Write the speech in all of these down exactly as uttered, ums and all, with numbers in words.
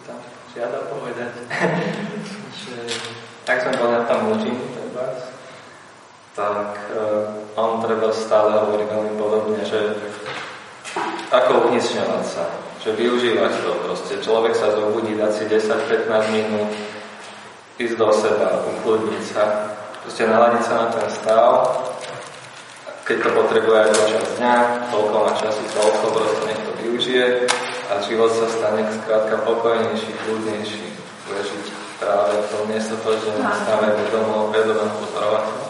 sa žiada povedať, že tak sme boli na tam učím, tak uh, on treba stále hovorí veľmi podobne, že ako unisňovať sa, že využívať to proste. Človek sa zobudí, dať si desať pätnásť minút, ísť do seba, ukludniť sa, proste naladiť sa na ten stav, keď to potrebuje aj počas dňa, toľko na časy, toľko, proste nech to využije a život sa stane skrátka pokojnejší, kľudnejší, ležiť práve v tom miesto toho, že nestáme vedomého, vedomého pozorovateľa.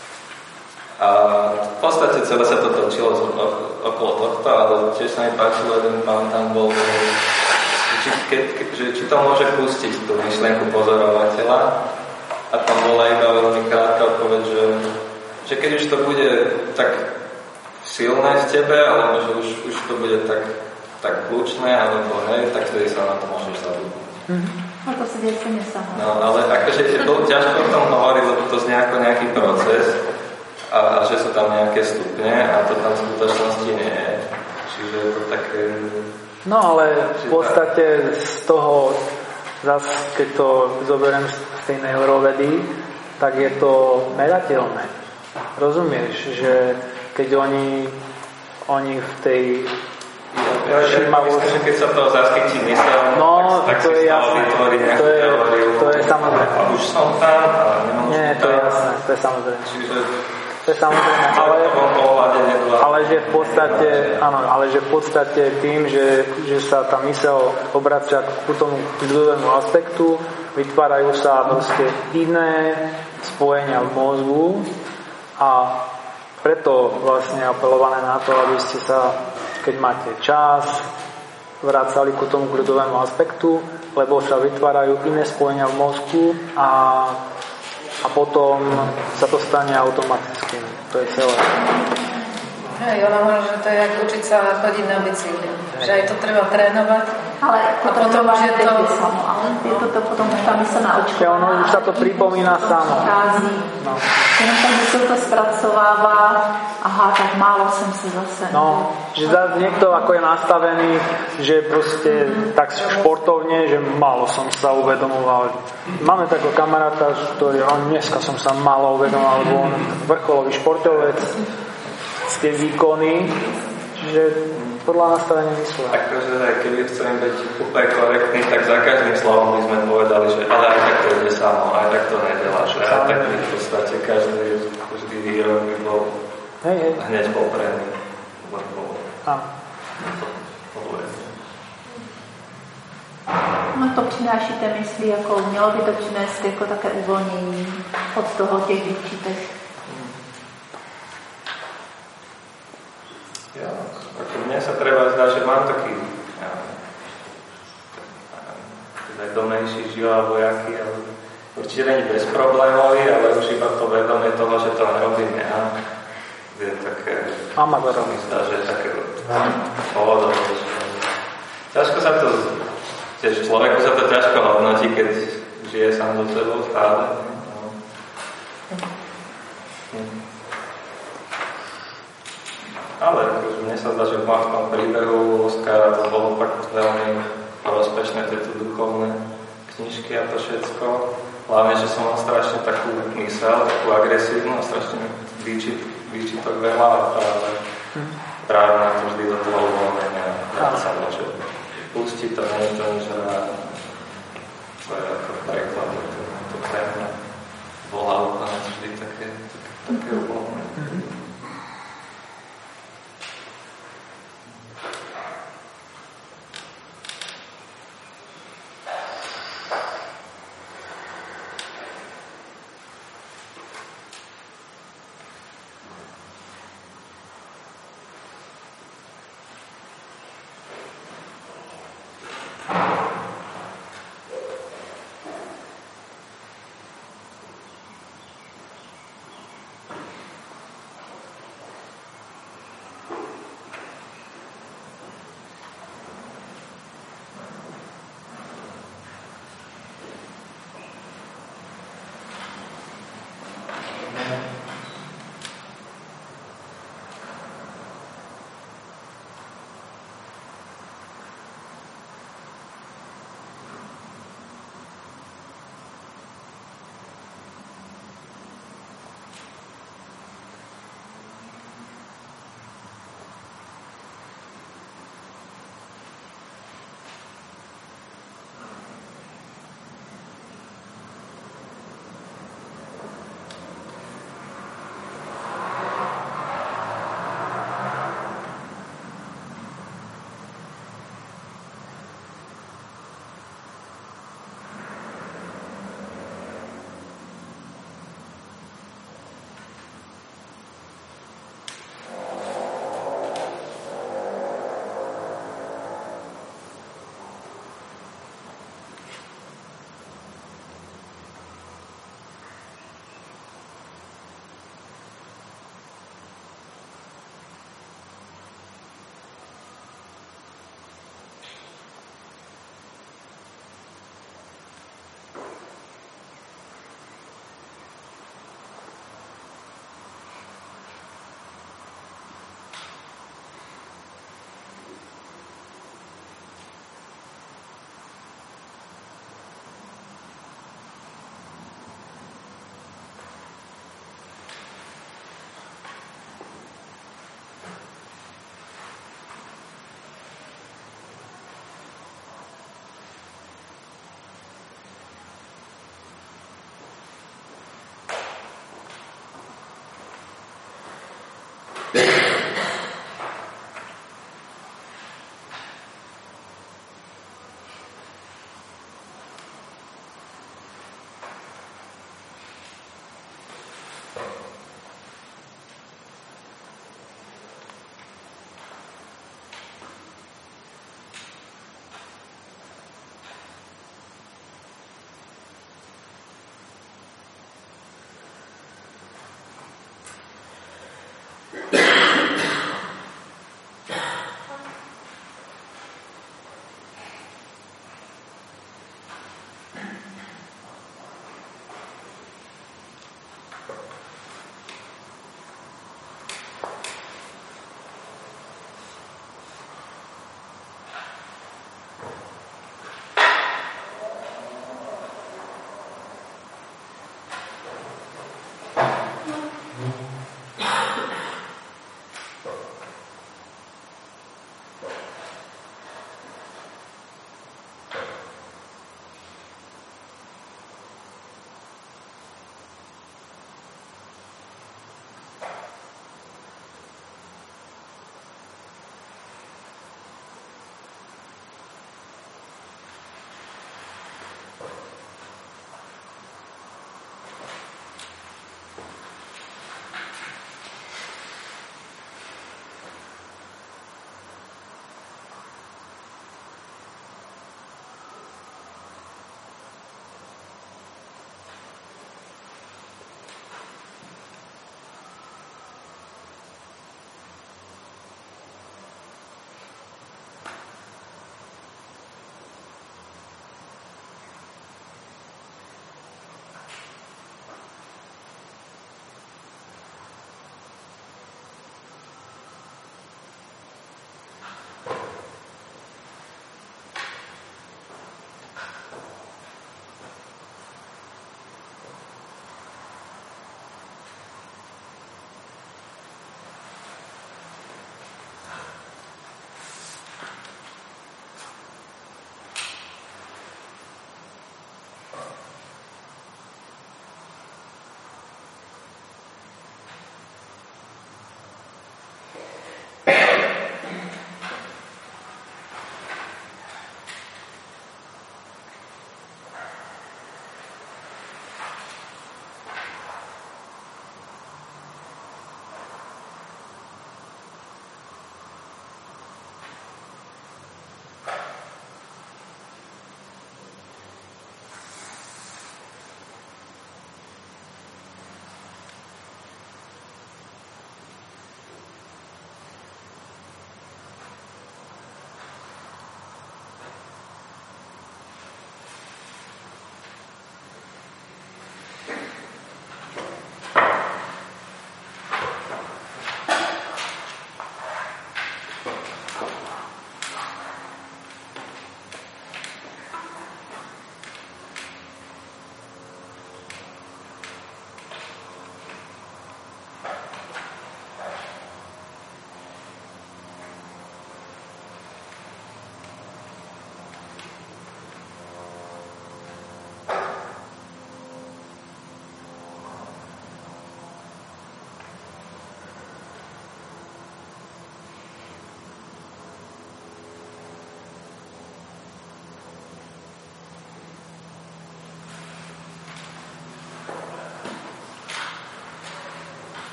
A v podstate celé sa to točilo okolo tohto, ale tiež sa mi páčilo, jeden pán tam bol, či, ke, ke, že, či to môže pustiť tú myšlienku pozorovateľa a tam bola iba veľmi krátka odpoveď, že, že keď už to bude tak silné v tebe, alebo že už, už to bude tak, tak kľúčné, alebo hej, tak vtedy sa na to môžeš zabudnúť. Mm-hmm. A to sa deje sami samo. No, ale akože je to ťažko o tom hovoriť, lebo to znie ako nejaký proces, A, a že sú tam nejaké stupne a to tam v skutočnosti nie je. Čiže je to také... No ale v podstate z toho, zase keď to zoberiem z tej neurovedy, tak je to merateľné. Rozumieš, že keď oni, oni v tej... Ja, ja, ja myslím, že keď sa to zaskytí mysel, no, tak, tak to si je z toho jasné. vytvorí nejakú to je, teóriu. To je samozrejme. A už som tam, ale nemôžem Nie, to je jasné, to je samozrejme. Čiže... To je samozrejme, ale, ale že v podstate, áno, ale že v podstate tým, že, že sa tá myseľ obracia k tomu ľudovému aspektu, vytvárajú sa proste iné spojenia v mozgu a preto vlastne apelované na to, aby ste sa, keď máte čas, vracali ku tomu ľudovému aspektu, lebo sa vytvárajú iné spojenia v mozgu a a potom sa to stane automaticky. To je celé. Hej, ona môže, že to je ako učiť sa chodiť na bicykli. Že aj to treba trénovať. Ale a potom už je to... Samo, ale je to, to potom tam sa naučí. Ja, ono už sa to pripomína samo. No. Jenom tak, že sa to spracováva, aha, tak málo som sa zase... No, že za niekto ako je nastavený, že proste tak športovne, že málo som sa uvedomoval. Máme takého kamaráta, ktorý, on dneska som sa málo uvedomoval, lebo on vrcholový športovec, tie výkony, že podľa nastavenia mysle. Takže keby chcem byť úplne korektný, tak za každým slovom by sme povedali, že ale aj tak to ide samo, aj tak to nedelá, že aj tak by v podstate každý, každý výrok by bol hej, hej. hneď poprený. Lebo to povie. No to přináší té mysli, jako mělo by to přinést jako také uvolnění od toho těch výčitech. Ja, ako mne sa treba zdá, že mám taký ja, vedomejší život alebo jaký, ale určite není bezproblémový, ale už iba to vedomie toho, že to nerobím ja, je také, Amatér. mi zdá, že je také pohodové. Ťažko sa to, tiež človeku sa to ťažko hodnotí, keď žije sám so sebou stále. No. Hm. Ale mne sa zdá, že v tom príbehu Oskara to bolo fakt veľmi prospešné, tieto duchovné knižky a to všetko. Hlavne, že som mal strašne takú myseľ, takú agresívnu a strašne výčit, výčitok veľa a práve, práve na to vždy do toho uvoľnenia sa môže pustiť to, nie je to nič rád. To je ako preklad, to, to téma volá úplne vždy také, také, také uvoľnenie.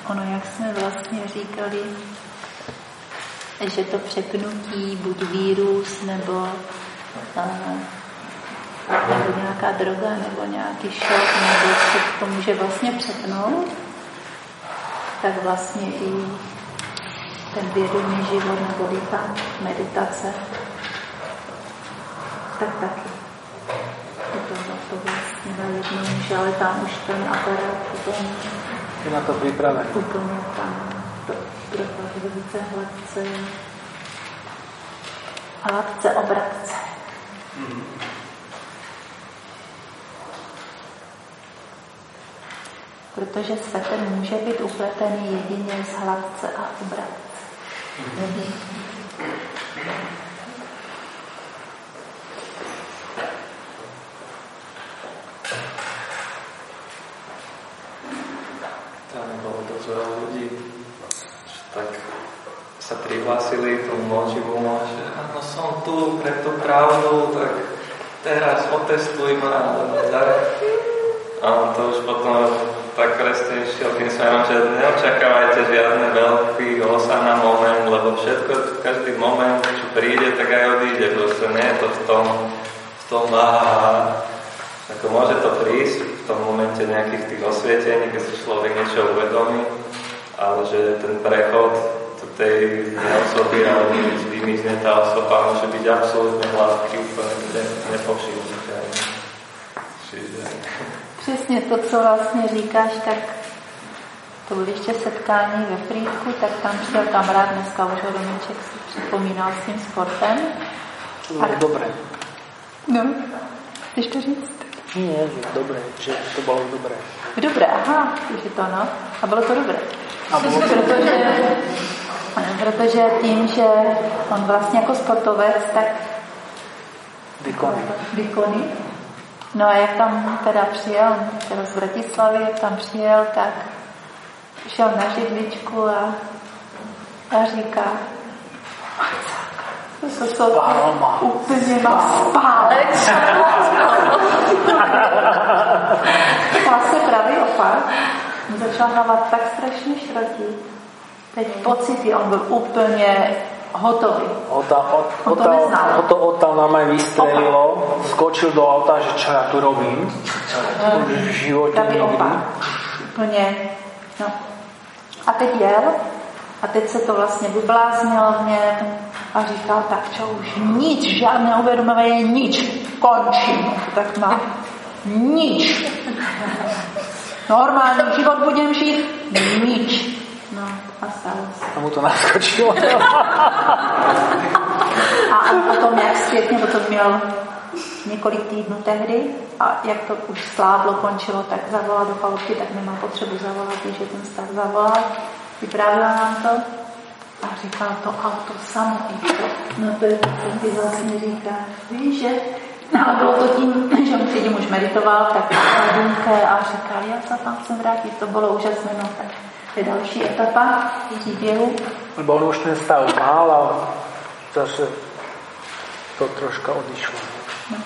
ono, jak jsme vlastně říkali, že to přepnutí, buď vírus, nebo, uh, nebo nějaká droga, nebo nějaký šok, nebo co to může vlastně přepnout, tak vlastně i ten vědomý život, nebo i ta meditace, tak taky. Je to, to vlastně najednou, že ale tam už ten aparát potom je na to připravený. Úplně tam to propadl velice hladce. Hladce obratce. Mm. Protože svetr může být upletený jedině z hladce a obratce. Mm. Veľa ľudí tak sa prihlásili tomu močivu, že áno, som tu pre tú pravdu, tak teraz otestuj ma. A to už potom tak presne išiel tým smerom, že neočakávajte žiadne veľký hosanna moment, lebo všetko, každý moment, čo príde, tak aj odíde. Proste nie je to v tom, v tom váha. Ako môže to prísť v tom momente nejakých tých osvietení, keď si človek niečo uvedomí, ale že ten prechod tej osoby a vymizne tá osoba môže byť absolútne hladký, úplne nepovšimnutelný. Čiže... Přesně to, co vlastně říkáš, tak to bylo ještě setkání ve Frýdku, tak tam přijel kamarád, dneska už Romíček si připomínal s tím sportem. To bylo dobré. No, chceš to říct? Nie, že dobré, že to bylo dobré. Dobré, aha, že to no. A bylo to dobré. A bylo to protože, protože tím, že on vlastně jako sportovec, tak výkony. výkony. No a jak tam teda přijel, teda z Bratislavy, jak tam přijel, tak šel na židličku a, a říká, to se to úplně má spálek. Stál se pravý opak, mu začal hlavat tak strašně šrotí. Teď pocity, on byl úplně hotový. Ota, ot, on to neznal. On to odtal nám aj vystrelilo, skočil do auta, že čo ja tu robím. Mm. V životě pravý opak. Úplně, no. A teď jel, a teď se to vlastně vybláznilo v něm a říkal, tak čo už nič, žádné uvědomování, nič, končím. Tak má nič. Normální život budem žít, nič. No, a stalo se. A mu to naskočilo. A on potom, jak zpětně, potom měl několik týdnů tehdy a jak to už sláblo, končilo, tak zavolal do chalupky, tak nemá potřebu zavolat, že ten stav zavolal. Vyprávěl nám to a říkal, to auto samo i to. No to je to, co ty vlastně říkáš. Víš, že? No a bylo to tím, že on předtím už meditoval, tak na důmke a říkal, já se tam chcem vrátit, to bylo úžasné, no tak to je další etapa příběhu. Lebo on už ten stav mal a zase to troška odišlo. No.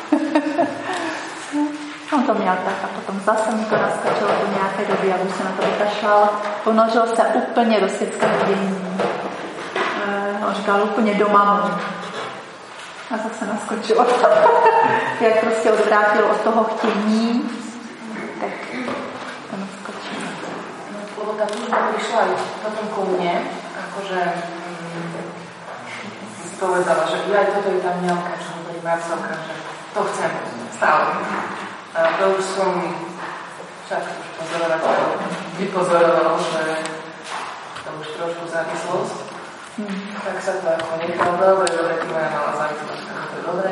On to měl tak a potom zase mu to naskočilo do nějaké doby a už se na to vykašlal. Ponožil se úplně do světského dění. E, on říkal úplně do mamu. A zase naskočilo. Jak prostě odvrátil od toho chtění, tak to naskočilo. No, lebo tá túžba prišla aj potom ku mne, akože mm, si povedala, že aj toto je tá mňalka, čo hovorí Marcelka, že to chcem stále. A to už som však už pozorovateľ vypozoroval, že to už trošku závislosť. Hmm. Tak sa to ako nechal dobre, dobre, ty moja malá závislosť, tak to je dobré.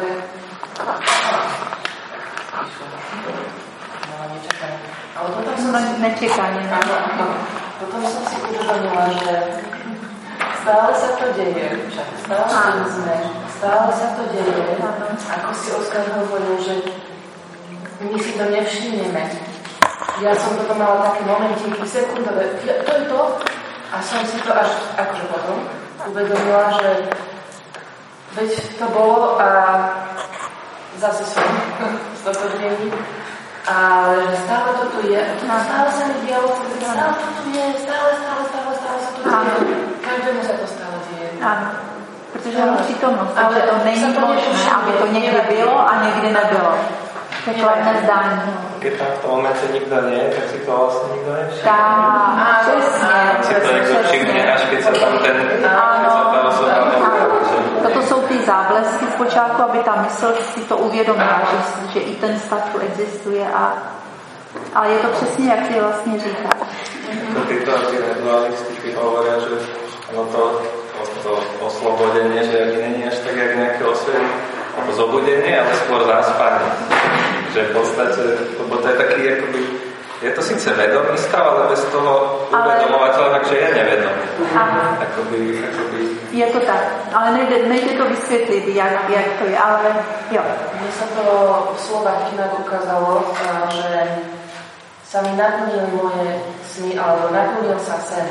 No, nečakané. Ale potom som si... Nečakané. Áno, áno. Potom som si uvedomila, že stále sa to deje, však stále to sme, stále sa to deje. Ako si Oskar hovoril, že my si to nevšimneme. Ja som toto mala také momentíky, sekundové, to je to. A som si to až akože potom uvedomila, že veď to bolo a zase som stotožnený. Ale že stále to tu je, stále sa mi dialo, stále to tu je, stále, stále, stále, stále sa to deje. Každému sa to stále deje. Áno. Protože je přítomnost, takže to není možné, aby to někdy bylo a někdy nebylo. To je kladné zdání. Keď tam v tom momente nikto nie je, tak si to vlastne nikto nevšimne. Tak, přesně. Si to niekto všimne, až keď sa tam ten... Áno. Ano. Toto jsou ty záblesky zpočátku, aby ta mysl si to uvědomila, že, že i ten stav tu existuje. A, ale je to přesně, jak ty vlastně říkáš. To títo dualistiky hovoria, že ono to, to oslobodenie, že ani není až tak, jak nejaké osvietlenie, alebo zobudenie, ale skôr záspanie. Že v podstate, lebo to je taký, akoby, je to síce vedomý stav, ale bez toho uvedomovateľa, takže je nevedomý. Akoby, akoby... Je to tak, ale nejde, nejde to vysvětlit, jak, jak to je, ale jo. Mne sa to v slovách inak ukázalo, že sa mi naplnili moje sny, alebo naplnil sa sen.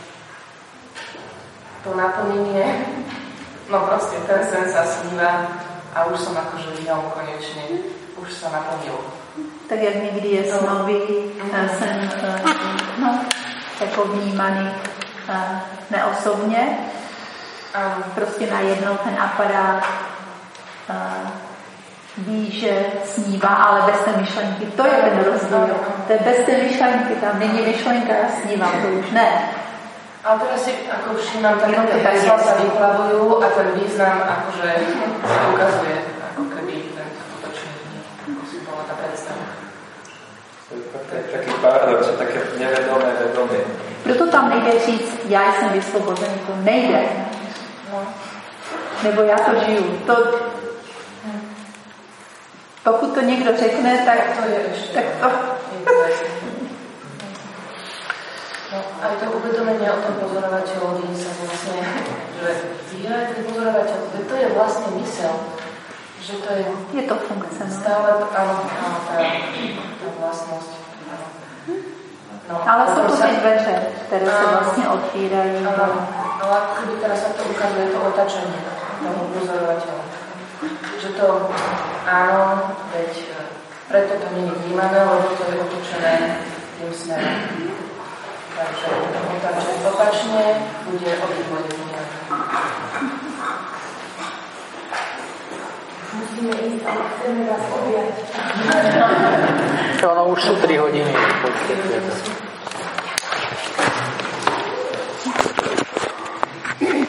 To naplnenie, no proste ten sen sa sníva a už som akože v ňom konečne, už sa naplnil. Tak jak někdy je snový mm-hmm. sen no, jako vnímaný neosobně, um. prostě najednou ten aparát uh, ví, že snívá, ale bez té myšlenky. To je ten rozdíl. To je bez té myšlenky, tam není myšlenka, já snívám, to už ne. Ale teraz si ako všímam, tak tie hesla sa vyplavujú a ten význam akože sa ukazuje, ako keby ten skutočný dní, ako si bola tá predstava. To je taký paradox, také nevedomé vedomie. Proto tam nejde říct, já jsem vysvobozený, to nejde. No. Nebo já to žiju. To, pokud to někdo řekne, tak to je ešte. Tak to... No, aj to uvedomenie o tom pozorovateľovi sa vlastne, že ja ten pozorovateľ, to je vlastne mysel, že to je... Je to funkce, no. Stále, áno, áno, tá, tá vlastnosť, áno. No, ale sú to tie dveře, ktoré sa vlastne otvírajú. Áno, ale ako keby teraz sa to ukazuje to otačenie toho pozorovateľa. Že to, áno, veď preto to nie je vnímané, lebo to je otočené tým smerom. Takže otačne, opačne bude obidvoje vnímané. Musíme ísť, ale chceme vás objať. Ono už sú tri hodiny.